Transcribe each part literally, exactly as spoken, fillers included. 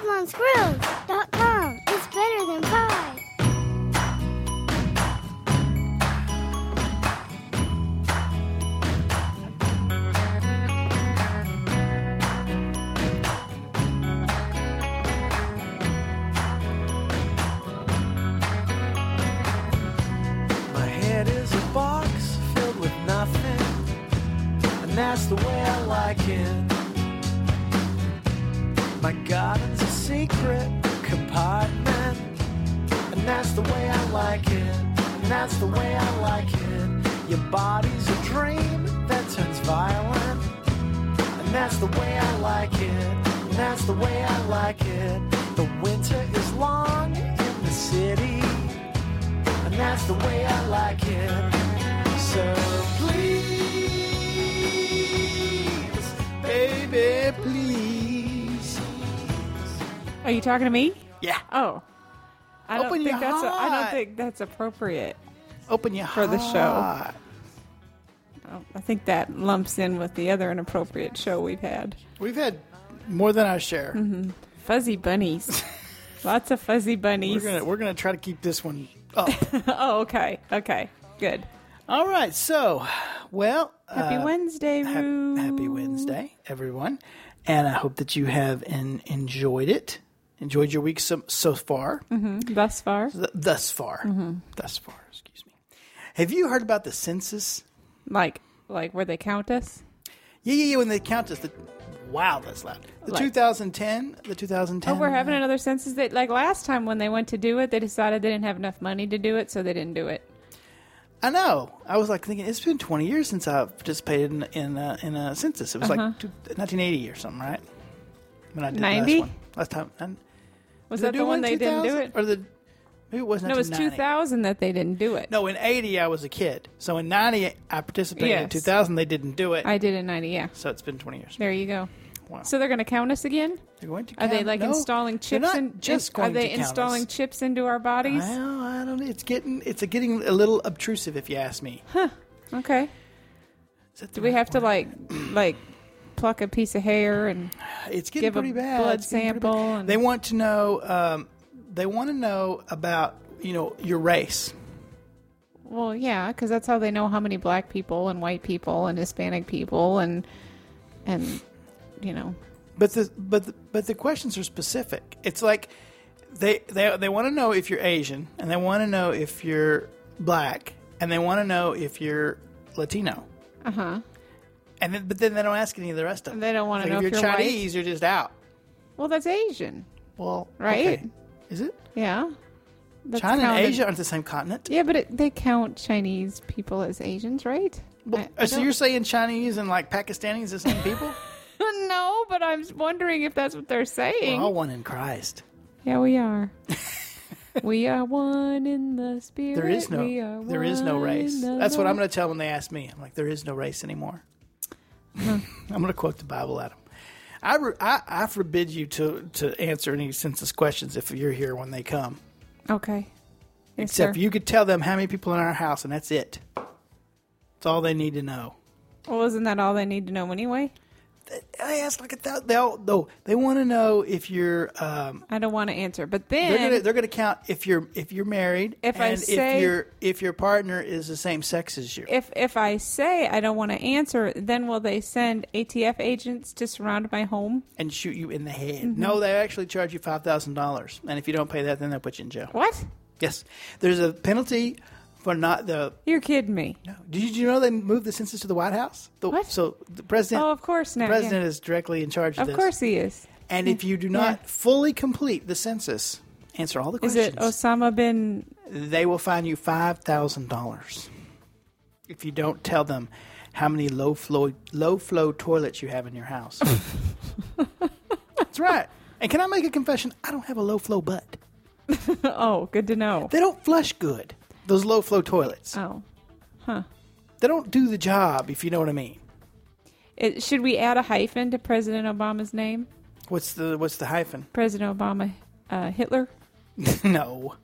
Piedmont's Grills dot com. It's better than pie. My head is a box filled with nothing, and that's the way I like it. My garden's a secret compartment, and that's the way I like it, and that's the way I like it. Your body's a dream that turns violent, and that's the way I like it, and that's the way I like it. The winter is long in the city, and that's the way I like it. So please, baby, please. Are you talking to me? Yeah. Oh. I don't Open think your that's a, I don't heart. think that's appropriate Open your for the heart. show. Oh, I think that lumps in with the other inappropriate show we've had. We've had more than our share. Mm-hmm. Fuzzy bunnies. Lots of fuzzy bunnies. We're gonna we're gonna try to keep this one up. Oh, okay. Okay. Good. All right. So, well, Happy uh, Wednesday, hap- Roo. happy Wednesday, everyone, and I hope that you have en- enjoyed it. Enjoyed your week so, so far. Mm-hmm. Thus far. Th- thus far. Mm-hmm. Thus far. Excuse me. Have you heard about the census? Like, like where they count us? Yeah, yeah, yeah. When they count us, the wow, that's loud. The Like- twenty ten, the twenty ten. Oh, we're having another census. That like last time when they went to do it, they decided they didn't have enough money to do it, so they didn't do it. I know. I was like thinking it's been twenty years since I participated in in, uh, in a census. It was Uh-huh. like two, nineteen eighty or something, right? When I did ninety? the last one. Last time. And, Was did I that do the one in they didn't do 2000? it? Or the maybe it was No, it was nineteen two ninety. thousand that they didn't do it. No, in eighty I was a kid. So in ninety I participated. In Yes. two thousand they didn't do it. I did in ninety. Yeah. So it's been twenty years. There you go. Wow. So they're going to count us again? They're going to Are they count- like no, installing they're chips? not in, just in- going Are they to count installing us. chips into our bodies? Well, I don't know. It's getting it's a getting a little obtrusive if you ask me. Huh. Okay. Is that the Do we right have to word? like like pluck a piece of hair and It's getting give a pretty bad. blood It's getting pretty sample bad. and- They want to know. Um, they want to know about you know your race. well, yeah, because that's how they know how many black people and white people and Hispanic people and and you know. But the but the, but the questions are specific. It's like they they they want to know if you're Asian, and they want to know if you're black, and they want to know if you're Latino. Uh huh. And then, but then they don't ask any of the rest of them. They don't want to Like know if if you're you're Chinese, you're just out. Well, that's Asian, Well, right? okay. Is it? Yeah. That's China counted. and Asia aren't the same continent. Yeah, but it, they count Chinese people as Asians, right? Well, I- I so don't- you're saying Chinese and like Pakistanis the same people? No, but I'm wondering if that's what they're We're saying. all one in Christ. Yeah, we are. We are one in the spirit. There is We no are there is no one race. in the That's what I'm Lord. going to tell them when they ask me. I'm like, there is no race anymore. I'm going to quote the Bible at them. I, re- I, I forbid you to, to answer any census questions if you're here when they come. Okay. Yes, Except sir. you could tell them how many people in our house, and that's it. That's all they need to know. Well, isn't that all they need to know anyway? They ask like a thousand. They'll, they'll, they want to know if you're. Um, I don't want to answer, but they're then gonna they're gonna count if you're if you're married. If I and say- if your if your partner is the same sex as you. if if I say I don't want to answer, then will they send A T F agents to surround my home? And shoot you in the head. Mm-hmm. No, they actually charge you five thousand dollars, and if you don't pay that, then they'll put you in jail. What? Yes, there's a penalty for not the. You're kidding me. No, did you know they moved the census to the White House? The, What? So the president, Oh, of course the now. president yeah. is directly in charge of, Of this. course he is. And if you do not Yeah. fully complete the census, answer all the Is questions, it Osama bin? they will fine you five thousand dollars if you don't tell them how many low flow low flow toilets you have in your house. That's right. And can I make a confession? I don't have a low flow butt. Oh, good to know. They don't flush good. Those low flow toilets. Oh, huh. They don't do the job, if you know what I mean. It, should we add a hyphen to President Obama's name? What's the what's the hyphen? President Obama, uh, Hitler. No.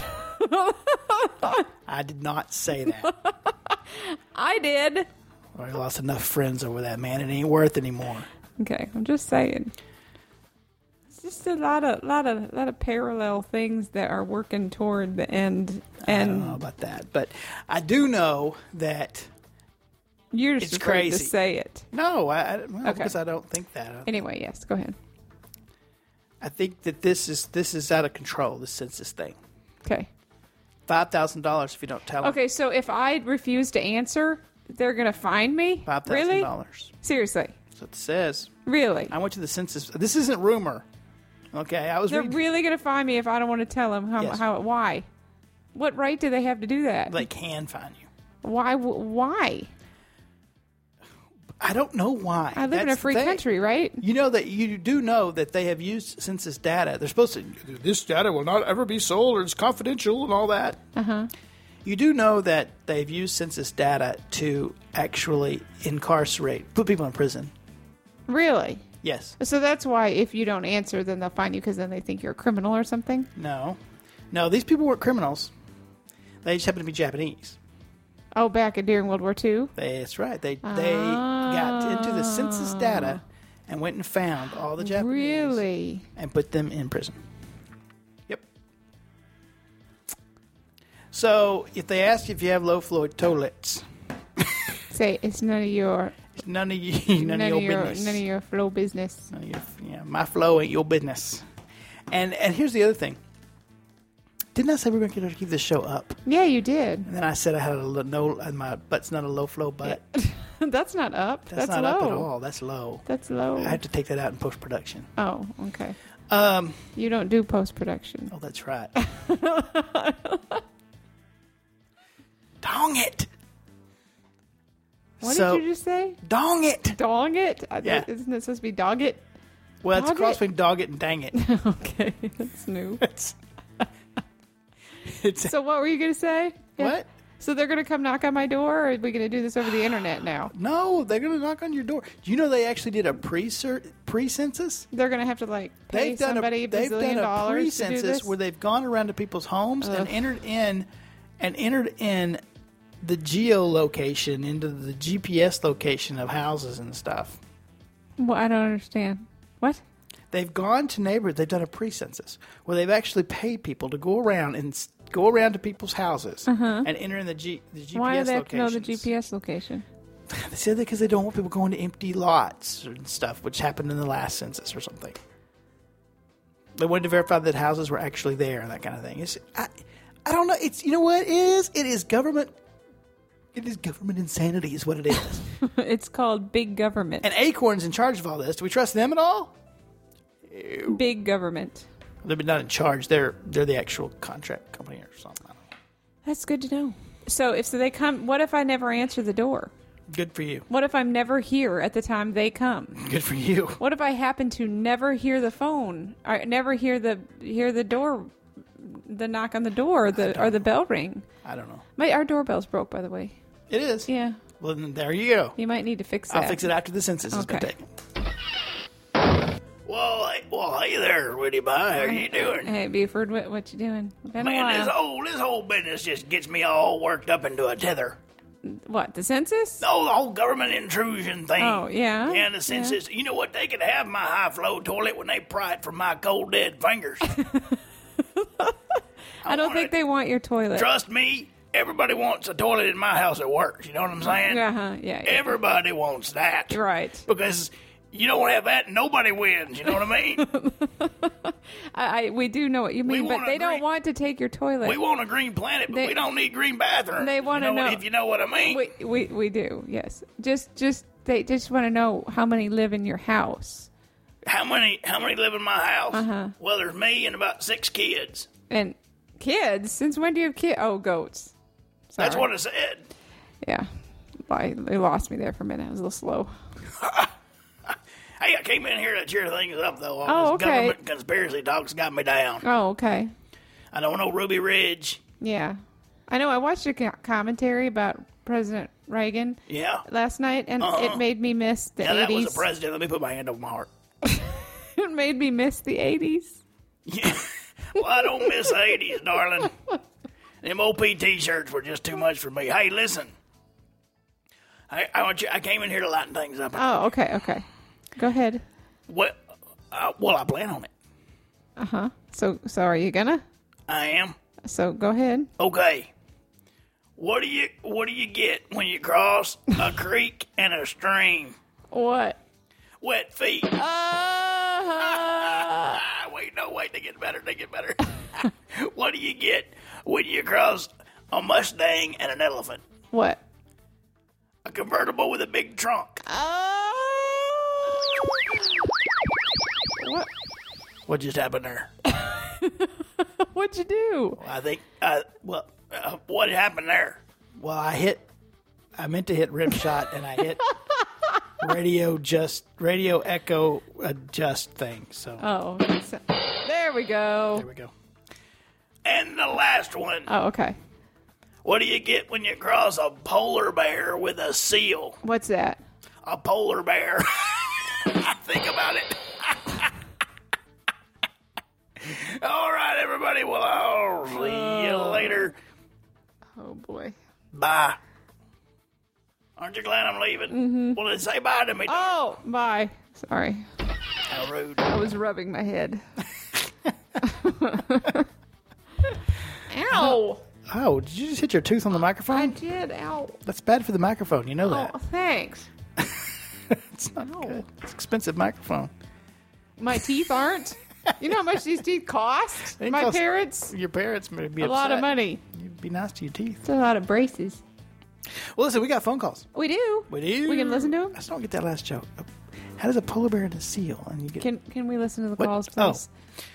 I did not say that. I did. I lost enough friends over that, man. It ain't worth anymore. Okay, I'm just saying. just a lot of, lot of, lot of parallel things that are working toward the end. I And don't know about that, but I do know that. you're just It's afraid crazy. to say it. No, I, I well, Okay. because I don't think that. I, Anyway, yes, go ahead. I think that this is this is out of control. The census thing. Okay. Five thousand dollars if you don't tell them. Okay, so if I refuse to answer, they're gonna fine me. Five thousand Really? dollars. Seriously? That's what it says. Really? I went to the census. This isn't rumor. Okay, I was They're reading. really gonna fine me if I don't want to tell them how, Yes. how why? What right do they have to do that? They can find you. why? w- Why? I don't know why. I live in a That's the free thing. country, right? You know that you do know that they have used census data. They're supposed to. This data will not ever be sold, or it's confidential, and all that. Uh huh. You do know that they've used census data to actually incarcerate, put people in prison. Really? Yes. So that's why if you don't answer, then they'll fine you because then they think you're a criminal or something. No. No, these people weren't criminals. They just happen to be Japanese. Oh, back in during World War Two. That's right. They they got into the census data and went and found all the Japanese Really? and put them in prison. Yep. So if they ask you if you have low flow toilets, Say it's none of your it's none of you, none, of your, business. none of your flow business. None of your, yeah, my flow ain't your business. And and here's the other thing. Didn't I say we were going to keep this show up? Yeah, you did. And then I said I had a lo- no, and my butt's not a low flow butt. That's not up. That's, That's, not low. up at all. That's low. That's low. I have to take that out in post production. Oh, okay. Um, You don't do post production. oh, that's right. Dong it! What So- did you just say? Dong it! Dong it? I- Yeah. Isn't it supposed to be dog it? Well, it's a Dog cross it? between dog it and dang it. Okay, that's new. It's, it's So what were you going to say? Yeah. what? So they're going to come knock on my door, or are we going to do this over the internet now? No, they're going to knock on your door. Do you know they actually did a pre pre census? They're going to have to like pay They've done somebody a a they've bazillion done a dollars pre to do census this. where they've gone around to people's homes Ugh. and entered in and entered in the geolocation into the G P S location of houses and stuff. Well, I don't understand. What? They've gone to neighborhoods. They've done a pre-census where they've actually paid people to go around and s- go around to people's houses and enter in the, G, the G P S Why do they have to know locations. the G P S location? They said that because they don't want people going to empty lots and stuff, which happened in the last census or something. They wanted to verify that houses were actually there and that kind of thing. It's, I, I don't know. It's you know what it is. It is government. It is government insanity, is what it is. It's called big government. And Acorn's in charge of all this. Do we trust them at all? Big government. They're not in charge. They're they're the actual contract company or something. I don't know. That's good to know. So if so they come, what if I never answer the door? Good for you. What if I'm never here at the time they come? Good for you. What if I happen to never hear the phone? Or never hear the hear the door, the knock on the door, or the or the bell ring? I don't know. My our doorbell's broke, by the way. It is. Yeah, Well, then there you go. you might need to fix that. I'll fix it after the census has been Okay. taken. Well, hey, well, hey there, Woody Bye. How you doing? Hey Buford, what what you doing? Been a Man, this while. whole this whole business just gets me all worked up into a tether. What, the census? Oh, the whole government intrusion thing. Oh, yeah? Yeah, the census. You know what? They could have my high flow toilet when they pry it from my cold dead fingers. I don't want think it. they want your toilet. Trust me, everybody wants a toilet in my house that works. You know what I'm saying? Uh-huh, yeah, yeah. Everybody wants that. Right. Because you don't have that, nobody wins. You know what I mean? I, I we do know what you mean, but want they a don't green- want to take your toilet. We want a green planet, but They- we don't need green bathrooms. They wanna you know, know- if you know what I mean. we, we we do, yes. Just just they just want to know how many live in your house. How many? How many live in my house? Uh-huh. Well, there's me and about six kids. And kids, since when do you have kids? Oh, goats. Sorry. That's what I said. Yeah. I, they lost me there for a minute. I was a little slow. Hey, I came in here to cheer things up, though. All Oh, this okay. government conspiracy talk's got me down. Oh, okay. I don't know Ruby Ridge. Yeah. I know I watched a co- commentary about President Reagan Yeah. last night, and Uh-huh. it made me miss the Yeah, that eighties. was the president. Let me put my hand over my heart. It made me miss the eighties. Yeah. Well, I don't miss the eighties, darling. Them O P T-shirts were just too much for me. Hey, listen. I, I want you. I came in here to lighten things up. Oh, okay, okay. Go ahead. Well, uh, well, I plan on it. Uh huh. So, so are you gonna? I am. So go ahead. Okay. What do you What do you get when you cross a creek and a stream? What? Wet feet. Uh, Ah, wait, no, wait, they get better, they get better. What do you get when you cross a Mustang and an elephant? what? A convertible with a big trunk. Oh. What? What just happened there? What'd you do? I think, uh, well, uh, what happened there? Well, I hit, I meant to hit rim shot, and I hit radio just, radio echo adjust thing, so Oh, so- there we go. there we go. And the last one. Oh, okay. What do you get when you cross a polar bear with a seal? What's that? A polar bear. Think about it. All right, everybody. Well, I'll see you later. Oh boy. Bye. Aren't you glad I'm leaving? Mm-hmm. Well, then say bye to me. Oh, bye. Sorry, How rude. I was rubbing my head. Ow! Oh, did you just hit your tooth on the I microphone? did. Ow! That's bad for the microphone. You know that. Oh, thanks. It's not Ow. good. It's an expensive microphone. My teeth aren't. You know how much these teeth cost? They My cost parents. Your parents may be A lot of upset. money. You'd be nice to your teeth. It's a lot of braces. Well, listen, we got phone calls. We do. We do. We can listen to them. I still don't get that last joke. How does a polar bear and a seal? And you get Can Can we listen to the What? calls, Oh. please?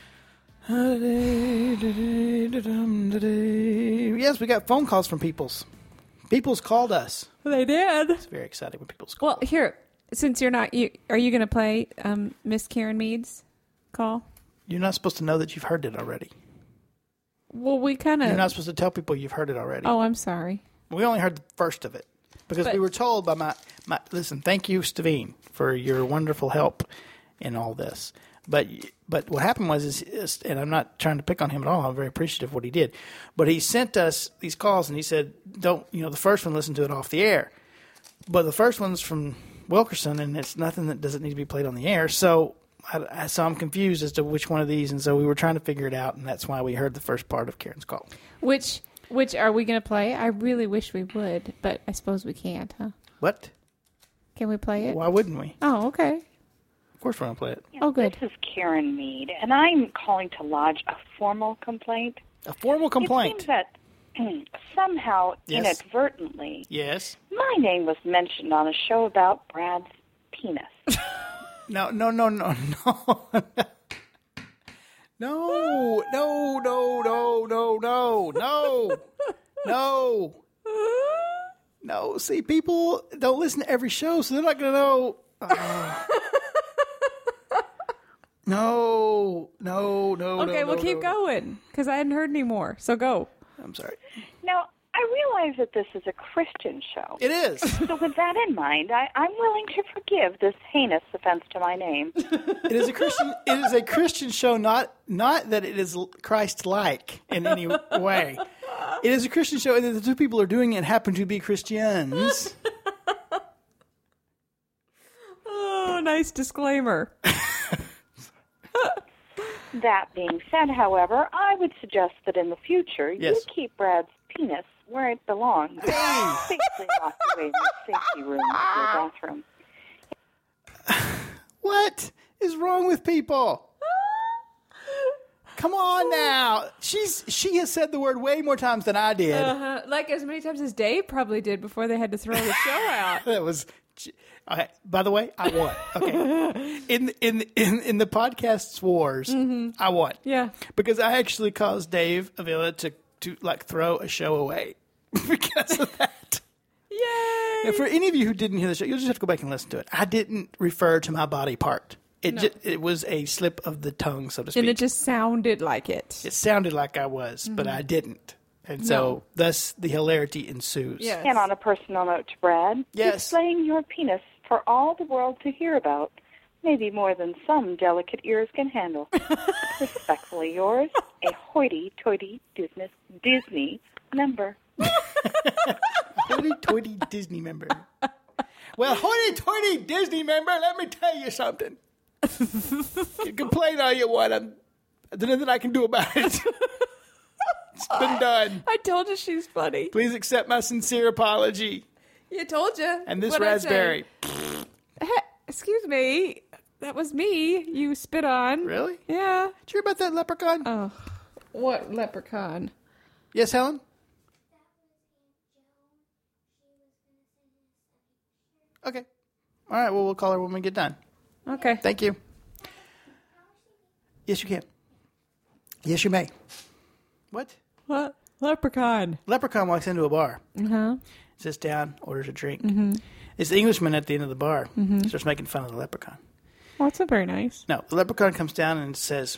Yes, we got phone calls from peoples. Peoples called us. They did. It's very exciting when people's call. Well, here, since you're not, you are you going to play um, Miss Karen Mead's call? You're not supposed to know that you've heard it already. Well, we kind You're not of. supposed to tell people you've heard it already. Oh, I'm sorry. We only heard the first of it because But- we were told by my, my listen, thank you, Stavine, for your wonderful help in all this. But but what happened was, is, is, and I'm not trying to pick on him at all. I'm very appreciative of what he did. But he sent us these calls, and he said, don't, you know, the first one, listen to it off the air. But the first one's from Wilkerson, and it's nothing that doesn't need to be played on the air. So, I, I, so I'm confused as to which one of these, and so we were trying to figure it out, and that's why we heard the first part of Karen's call. Which Which are we going to play? I really wish we would, but I suppose we can't, huh? What? Can we play it? Why wouldn't we? Oh, okay. Of course we're going to play it. Oh, good. This is Karen Mead, and I'm calling to lodge a formal complaint. A formal complaint. It seems that somehow, Yes. inadvertently, Yes. my name was mentioned on a show about Brad's penis. No, no, no, no, no. No, no, no, no, no, no, no, no. No, see, people don't listen to every show, so they're not going to know. Oh. No, no, no, Okay, no, well, no, keep no. going, because I hadn't heard any more. So go. I'm sorry. Now, I realize that this is a Christian show. It is. So with that in mind, I, I'm willing to forgive this heinous offense to my name. It is a Christian. It is a Christian show. Not not that it is Christ-like in any way. It is a Christian show, and the two people are doing it happen to be Christians. Oh, nice disclaimer. That being said, however, I would suggest that in the future Yes. you keep Brad's penis where it belongs, safely locked away in the safety room of your bathroom. What is wrong with people? Come on now. She's she has said the word way more times than I did. Uh-huh. Like as many times as Dave probably did before they had to throw the show out. That was. Okay, by the way, I won. Okay, in in in in the podcast wars, I won. Yeah. because I actually caused Dave Avila to to like throw a show away because of that. Yay! Now, for any of you who didn't hear the show, you'll just have to go back and listen to it. I didn't refer to my body part. It No. ju- it was a slip of the tongue, so to speak. And it just sounded like it. It sounded like I was, but I didn't. And so, No. thus, the hilarity ensues. Yes. And on a personal note to Brad, Yes. displaying your penis for all the world to hear about may be more than some delicate ears can handle. Respectfully yours, a hoity-toity Disney, Disney member. Hoity-toity Disney member. Well, hoity-toity Disney member, let me tell you something. You complain all you want. I'm, There's nothing I can do about it. It's been done. I told you she's funny. Please accept my sincere apology. You told you. And this What'd I raspberry. say? Hey, excuse me. That was me. You spit on. Really? Yeah. Did you hear about that leprechaun? Oh, what leprechaun? Yes, Helen? Okay. All right, well, we'll call her when we get done. Okay. Thank you. Yes, you can. Yes, you may. What? What? Leprechaun. Leprechaun walks into a bar. Uh-huh. Sits down, orders a drink. Mm-hmm. It's the Englishman at the end of the bar. Mm-hmm. Starts making fun of the leprechaun. Well, that's not very nice. No, the leprechaun comes down and says,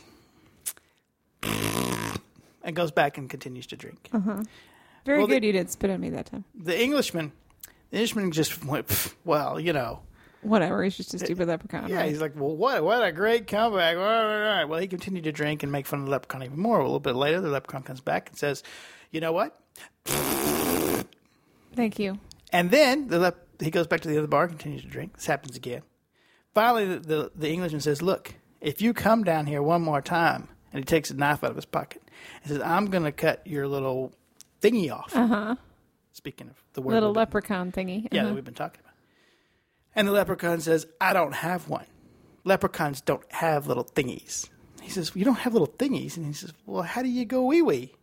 and goes back and continues to drink. Uh-huh. Very Well, good the- you didn't spit on me that time. The Englishman, the Englishman just went, "Pff, well, you know. Whatever, he's just a stupid leprechaun. Yeah, right? he's like, well, what what a great comeback. All right, all right. Well, he continued to drink and make fun of the leprechaun even more. A little bit later, the leprechaun comes back and says, you know what? Thank you. And then the lep- he goes back to the other bar, continues to drink. This happens again. Finally, the, the, the Englishman says, look, if you come down here one more time, and he takes a knife out of his pocket, and says, I'm going to cut your little thingy off. Uh-huh. Speaking of the word. Little we've been- leprechaun thingy. Yeah, Uh-huh. that we've been talking about. And the leprechaun says, I don't have one. Leprechauns don't have little thingies. He says, well, you don't have little thingies? And he says, well, how do you go wee-wee?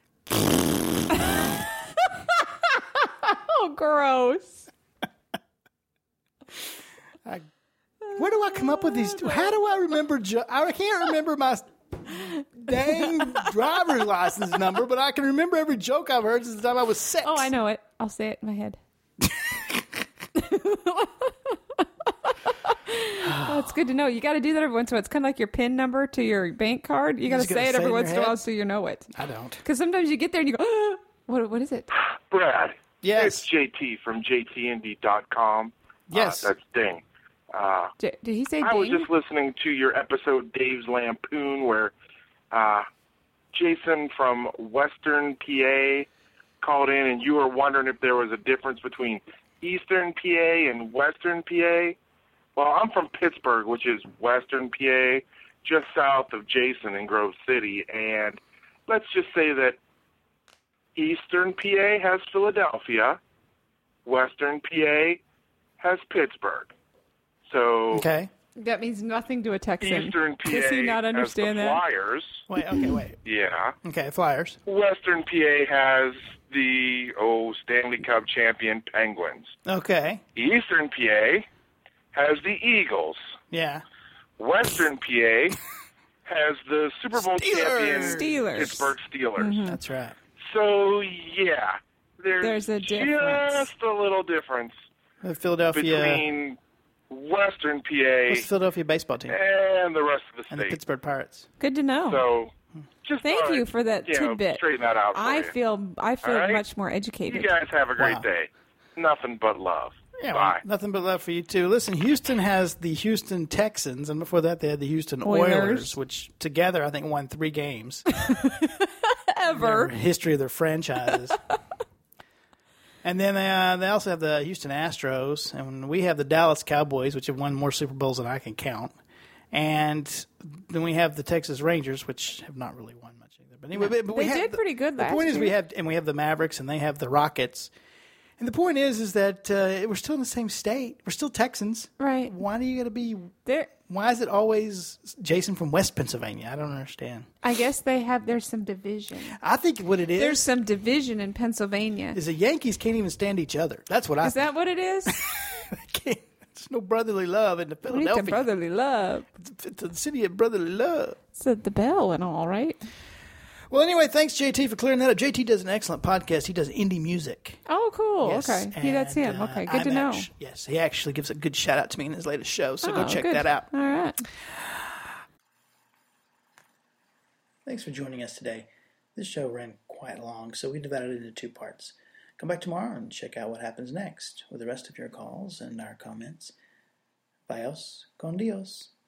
Oh, gross. I, where do I come up with these? How do I remember? Jo- I can't remember my dang driver's license number, but I can remember every joke I've heard since the time I was six. Oh, I know it. I'll say it in my head. Oh, it's good to know. You got to do that every once in a while. It's kind of like your PIN number to your bank card. You got to just gotta say it say every it in once in your a while head? so you know it. I don't. Because sometimes you get there and you go, oh, what, what is it? Brad. Yes. It's J T from J T Indy dot com. Yes. Uh, that's Ding. Uh, J- did he say I was ding? just listening to your episode, Dave's Lampoon, where uh, Jason from Western P A called in, and you were wondering if there was a difference between Eastern P A and Western P A. Well, I'm from Pittsburgh, which is Western P A, just south of Jason in Grove City, and let's just say that Eastern P A has Philadelphia, Western P A has Pittsburgh. So Okay. That means nothing to a Texan. Eastern P A Does he not understand has the that? Flyers. Wait, okay, wait. Yeah. Okay, Flyers. Western P A has the, oh, Stanley Cup champion Penguins. Okay. Eastern P A has the Eagles. Yeah. Western P A has the Super Bowl Steelers. champion Steelers. Pittsburgh Steelers. That's right. So, yeah, there's, There's a difference. just a little difference The Philadelphia. between Western P A What's the Philadelphia baseball team? and the rest of the And the state. Pittsburgh Pirates. Good to know. So, just Thank thought you I'd, for that you know, tidbit. straighten that out for I you. feel I feel All right? much more You educated. guys have a great Wow. day. Nothing but love. Yeah, well, Bye. nothing but love for you too. Listen, Houston has the Houston Texans, and before that they had the Houston Oilers, Oilers. which together I think won three games. Ever. in the history of their franchises. And then uh, they also have the Houston Astros, and we have the Dallas Cowboys, which have won more Super Bowls than I can count. And then we have the Texas Rangers, which have not really won much either. But anyway, but, but we They have did the- pretty good The last point is, we year. have and we have the Mavericks, and they have the Rockets. And the point is, is that uh, we're still in the same state. We're still Texans, Right. Why do you got to be? There Why is it always Jason from West Pennsylvania? I don't understand. I guess they have there's some division. I think what it is There's some division in Pennsylvania. is the Yankees can't even stand each other. That's what I Is think. that what it is? They can't. There's no brotherly love in the We need Philadelphia. some brotherly love. It's the city of brotherly love. It's at the bell and all, right? Well, anyway, thanks, J T, for clearing that up. J T does an excellent podcast. He does indie music. Oh, cool. Yes, okay. He, that's and, him. uh, Okay. Good to I'm know. actu- yes, he actually gives a good shout out to me in his latest show, so go Oh, check good. that out. All right. Thanks for joining us today. This show ran quite long, so we divided it into two parts. Come back tomorrow and check out what happens next with the rest of your calls and our comments. Vayos con Dios.